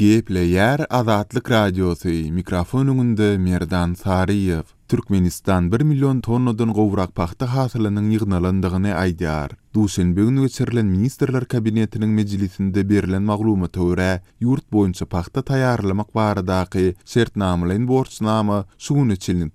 Gepleýär Azatlyk Radiosu mikrofonunda Merdan Sariyev. Türkmenistan 1 milyon tonnadan gowrak paxta hasylynyň ýygnalandygyny aýdýar. Duşenbe günü geçirilen Ministrler Kabinetiniň mejlisinde berilen maglumat görä, ýurt boýunça paxta taýýarlamak baradaky şertnamalaryň borçnama şuny çylnyň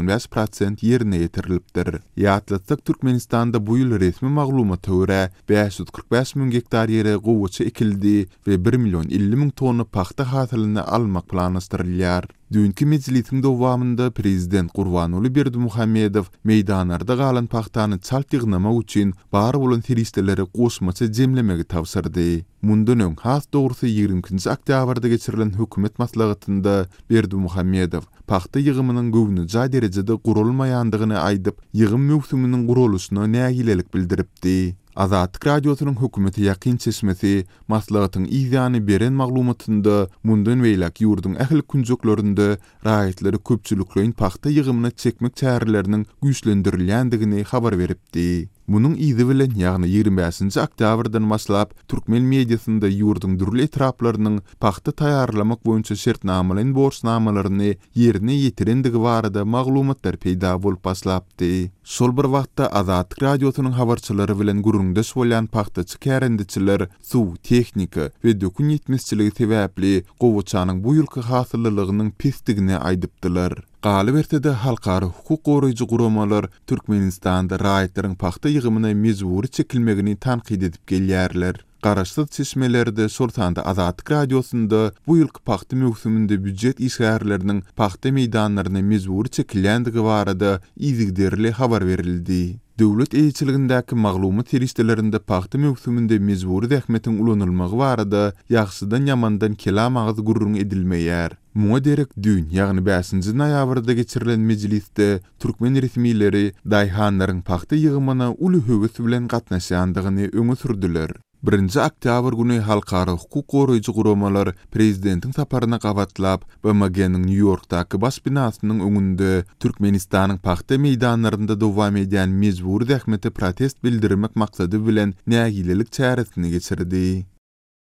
95% ýerine ýetirilipdir. Ýatlatsak Türkmenistanda bu ýyl resmi maglumat görä 545 000 hektar ýere gowuça ekildi we 1 milyon 50 000 tonna paxta hasylyny almak planlaşdyrylýar. Dünkü mejlisiň dowamında Prezident Gurbanuly Berdimuhammedow meýdanlarda galan paxtany çalt ýygnamak üçin bar bolan teristleri goşmaça jemlemegi tawsyrdy. Mundan öň has dogrusu 20-nji oktýabrda geçirilen hökümet maslahatynda Berdimuhammedow paxta ýygymynyň göwnüja derejede gurulmaýandygyny aýdyp, ýygym möhsüminiň gurulusyna nägilelik bildiripdi. Azatlyk Radiosynyň hökümeti ýakyn çeşmesi maslahatyň ýygyny beren maglumatynda mundan beýlek ýurdun ähli kunjuklarynda raýatly köpçüliklerin paxta ýygymyny çekmek çäreleriniň güýçlendirilýändigini habar beripdi. Munyň ýygy bilen ýagny 25-nji oktýabrdan başlap türkmen mediasynda ýurdun dürli etraplarynyň paxta taýýarlamak boýunça şertnamalaryň borçnamalaryny ýerine ýetirendigi barada maglumatlar peýda bolup başlapdy. Şol bir wagtda Azatlyk Radiosynyň habarçylary bilen gurrundaş bolýan paxtaçy kärendiçiler suw, tehnika we dökün ýetmezçiligi sebäpli gowuçanyň bu ýylky hasyllygynyň pesdigini aýdypdylar. Galybertede halkary hukuk goraýjy guramalar Türkmenistanda raýatlaryň paxta ýygymyna mejburi çekilmegini tanqid edip gelýärler. Garaşsyz çeşmelerde Sultanda Azatlyk Radiosunda bu ýylky paxta möhsüminde büdjet işgärleriniň paxta meýdanlaryna mejburi çekilýändigi barada ýygyderli habar berildi. Döwlet eýçiligindäki maglumat teristlerinde paxta möhsüminde mejburi dähmetiň ulanylmagy barada ýagşydan ýamandan kelam agyzy gurrun edilmeýär. Muňa derek dün, ýagny 5-nji noýabrda geçirilen mejlisde türkmen resmiýetleri daýhanlaryň paxta ýygymyna uly höwes bilen gatnaşýandygyny öňe sürdiler. 1-nji oktýabr güni halkary hukuk goraýjy guramalar prezidentiň saparyna gabatlap, BMG-niň New Yorkdaky baş binasynyň öňünde Türkmenistanyň paxta meýdanlarynda dowam edýän mejburi dähmeti protest bildirmek maksady bilen nägilelik çäresini geçirdi.